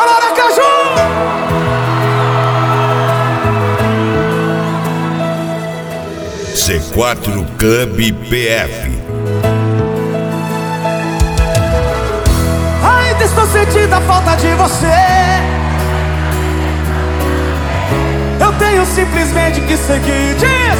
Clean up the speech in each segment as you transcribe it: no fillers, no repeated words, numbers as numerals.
Alô, Aracaju! C4 Clube PF. Ainda estou sentindo a falta de você. Eu tenho simplesmente que seguir. Diz!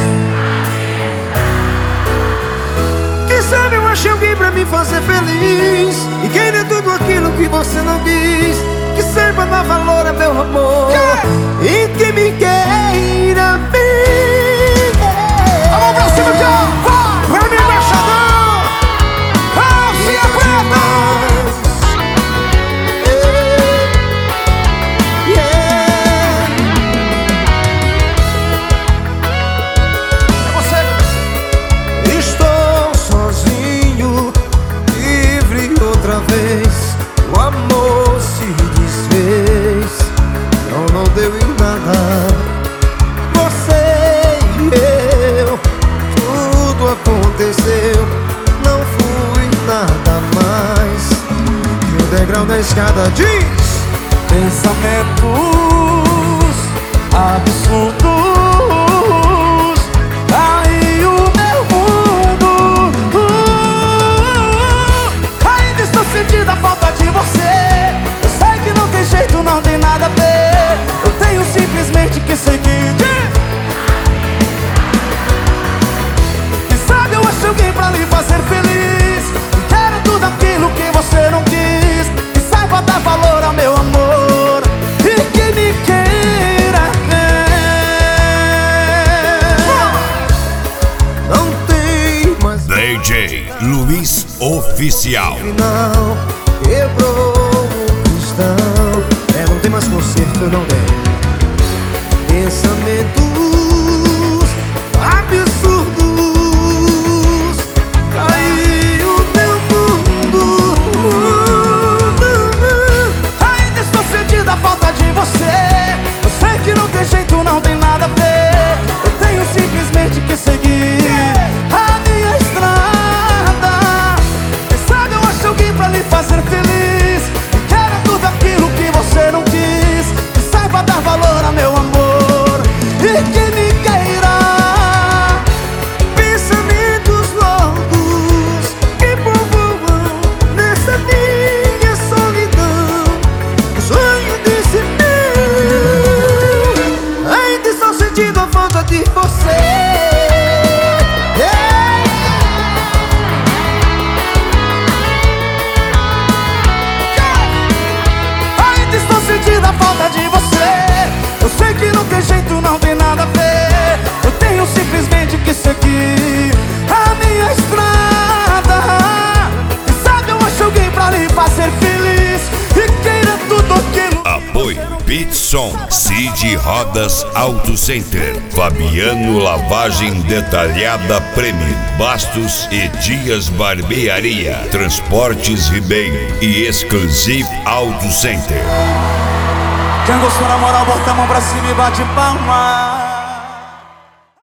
Quem sabe eu achei alguém pra me fazer feliz e querer tudo aquilo que você não quis. Que saiba dar valor a meu amor e que me queira bem. A mão pra cima, John! Vai! Pra mim, embaixador! Calcinha preta! Estou sozinho, livre outra vez. O amor se desfez, não deu em nada. Você e eu, tudo aconteceu. Não fui nada mais que o degrau da escada. Diz! Pensamentos absurdos, aí o meu mundo. Ainda estou sentindo a falta de você. Eu sei que não tem jeito, não tem nada a ver. Eu tenho simplesmente que seguir. Quem sabe eu acho alguém pra lhe fazer feliz. Quero tudo aquilo que você não quis. Que saiba dar valor ao meu amor e que me queira bem. Não tem mais DJ Luiz Oficial. final, quebrou o cristão. Não tem mais conserto, não tem. Pensamentos absurdos, caiu meu mundo. Ainda estou sentindo a falta de você. Eu sei que não tem jeito, não tem nada a ver. Eu tenho simplesmente que seguir a minha estrada. Quem sabe eu acho alguém pra lhe fazer feliz. E quero tudo aquilo que você não quis. Que saiba dar valor a meu amor e que me queira. Pensamentos loucos que povoam nessa minha solidão. O sonho desse meu. Ainda estou sentindo a falta de você. Ainda estou sentindo a falta de você. Eu sei que não tem jeito, não tem nada a ver. Eu tenho simplesmente que seguir a minha estrada. Quem sabe eu acho alguém pra lhe fazer feliz e queira tudo aquilo. Apoio Pitson, Cid Rodas Auto Center, Fabiano Lavagem Detalhada Prêmio, Bastos e Dias Barbearia, Transportes Ribeiro e Exclusive Auto Center. Quem gostou na moral, bota a mão pra cima e bate palma.